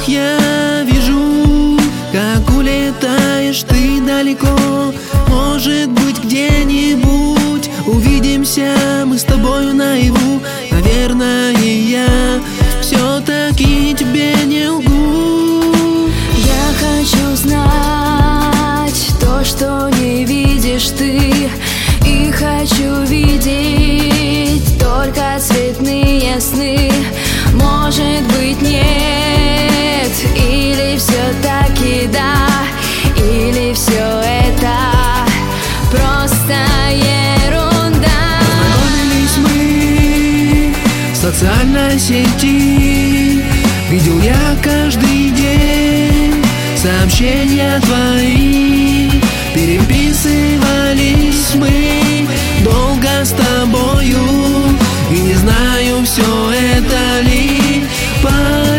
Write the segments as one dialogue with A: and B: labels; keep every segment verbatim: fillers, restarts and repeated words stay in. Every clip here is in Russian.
A: я вижу, как улетаешь ты далеко. Может быть, где-нибудь увидимся мы с тобою наяву. Наверное, я все-таки тебе не лгу.
B: Я хочу знать то, что не видишь ты, и хочу видеть только цветные сны. Может быть, нет, или все-таки да, или все это просто ерунда.
A: Познакомились мы в социальной сети, видел я каждый день сообщения твои. Переписывались мы долго с тобою, и не знаю, все это ли по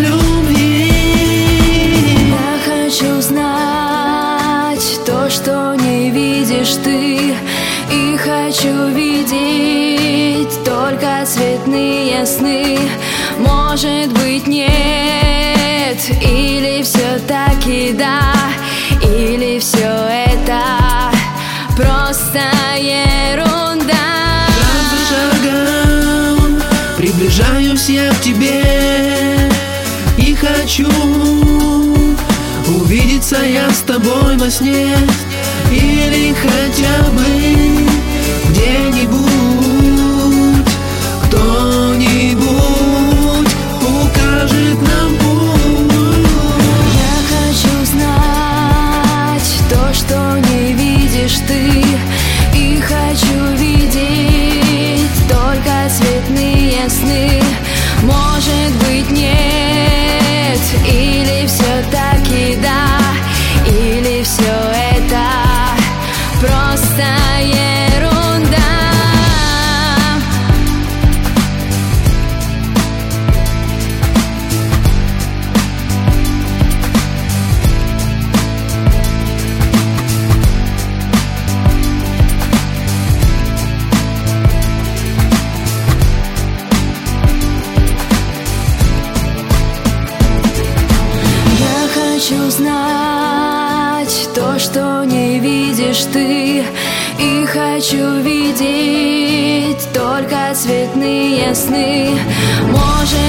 A: любви.
B: Я хочу знать то, что не видишь ты, и хочу видеть только цветные сны. Может быть, нет, или все-таки да, или все это просто ерунда.
A: Шаг за шагом приближаюсь я к тебе, и хочу увидеться я с тобой во сне, или хотя бы где-нибудь кто-нибудь укажет нам путь.
B: Я хочу знать то, что не видишь ты, и хочу видеть только цветные сны. Может быть, нет, или все-таки да, или все это просто ерунда. Хочу знать то, что не видишь ты, и хочу видеть только цветные сны. Может